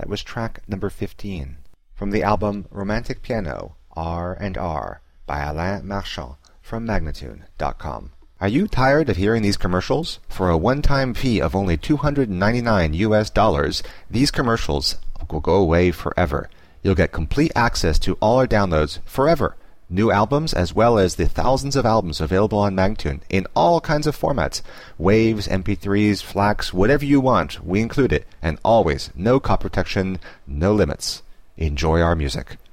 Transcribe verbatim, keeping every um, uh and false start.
That was track number fifteen. From the album Romantic Piano, R and R, by Alain Marchand, from Magnatune dot com. Are you tired of hearing these commercials? For a one-time fee of only two hundred ninety-nine U S dollars, these commercials will go away forever. You'll get complete access to all our downloads forever. New albums as well as the thousands of albums available on Magnatune in all kinds of formats. Waves, M P threes, FLACs, whatever you want, we include it. And always, no copy protection, no limits. Enjoy our music.